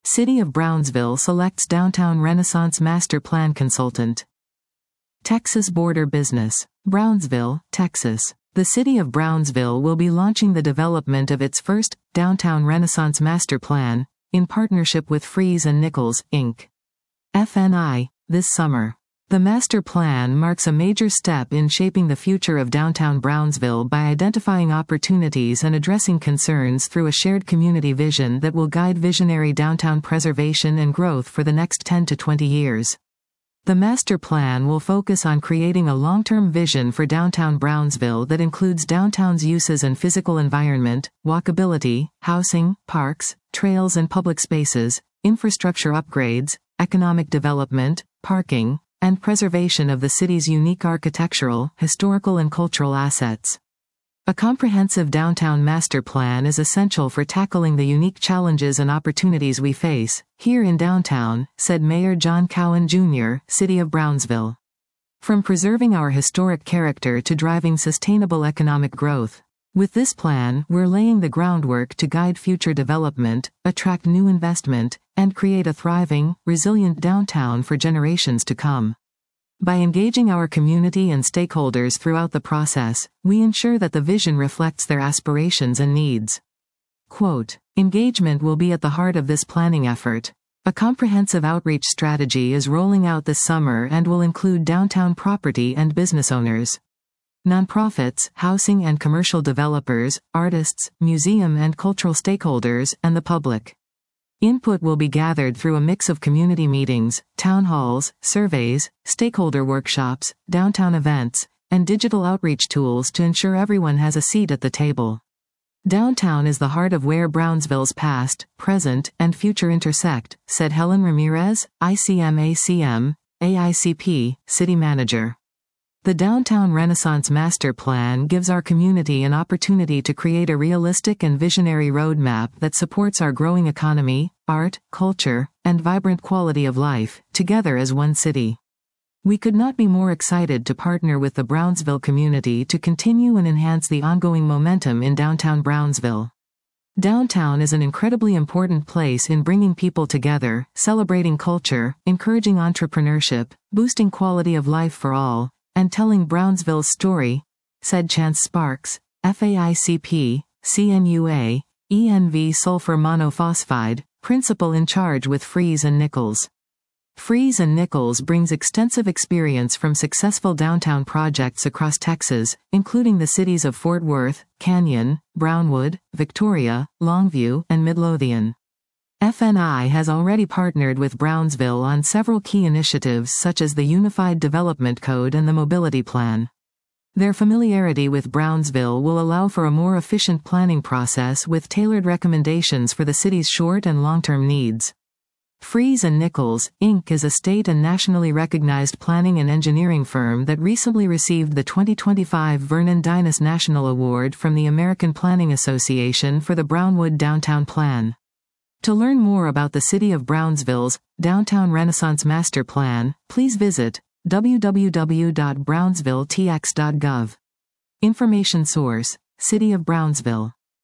City of Brownsville selects Downtown Renaissance Master Plan Consultant. Texas Border Business. Brownsville, Texas. The City of Brownsville will be launching the development of its first Downtown Renaissance Master Plan, in partnership with Fries and Nichols, Inc. FNI, this summer. The master plan marks a major step in shaping the future of downtown Brownsville by identifying opportunities and addressing concerns through a shared community vision that will guide visionary downtown preservation and growth for the next 10 to 20 years. The master plan will focus on creating a long-term vision for downtown Brownsville that includes downtown's uses and physical environment, walkability, housing, parks, trails and public spaces, infrastructure upgrades, economic development, parking, and preservation of the city's unique architectural, historical and cultural assets. A comprehensive downtown master plan is essential for tackling the unique challenges and opportunities we face here in downtown, said Mayor John Cowan Jr., City of Brownsville. From preserving our historic character to driving sustainable economic growth. With this plan, we're laying the groundwork to guide future development, attract new investment, and create a thriving, resilient downtown for generations to come. By engaging our community and stakeholders throughout the process, we ensure that the vision reflects their aspirations and needs. Quote, engagement will be at the heart of this planning effort. A comprehensive outreach strategy is rolling out this summer and will include downtown property and business owners, nonprofits, housing and commercial developers, artists, museum and cultural stakeholders, and the public. Input will be gathered through a mix of community meetings, town halls, surveys, stakeholder workshops, downtown events, and digital outreach tools to ensure everyone has a seat at the table. Downtown is the heart of where Brownsville's past, present, and future intersect, said Helen Ramirez, ICMACM, AICP, City Manager. The Downtown Renaissance Master Plan gives our community an opportunity to create a realistic and visionary roadmap that supports our growing economy, art, culture, and vibrant quality of life, together as one city. We could not be more excited to partner with the Brownsville community to continue and enhance the ongoing momentum in downtown Brownsville. Downtown is an incredibly important place in bringing people together, celebrating culture, encouraging entrepreneurship, boosting quality of life for all, and telling Brownsville's story, said Chance Sparks, FAICP, CNUA, ENV sulfur monophosphide, principal in charge with Fries and Nichols. Fries and Nichols brings extensive experience from successful downtown projects across Texas, including the cities of Fort Worth, Canyon, Brownwood, Victoria, Longview, and Midlothian. FNI has already partnered with Brownsville on several key initiatives such as the Unified Development Code and the Mobility Plan. Their familiarity with Brownsville will allow for a more efficient planning process with tailored recommendations for the city's short and long-term needs. Fries and Nichols, Inc. is a state and nationally recognized planning and engineering firm that recently received the 2025 Vernon Dynas National Award from the American Planning Association for the Brownwood Downtown Plan. To learn more about the City of Brownsville's Downtown Renaissance Master Plan, please visit www.brownsvilletx.gov. Information source: City of Brownsville.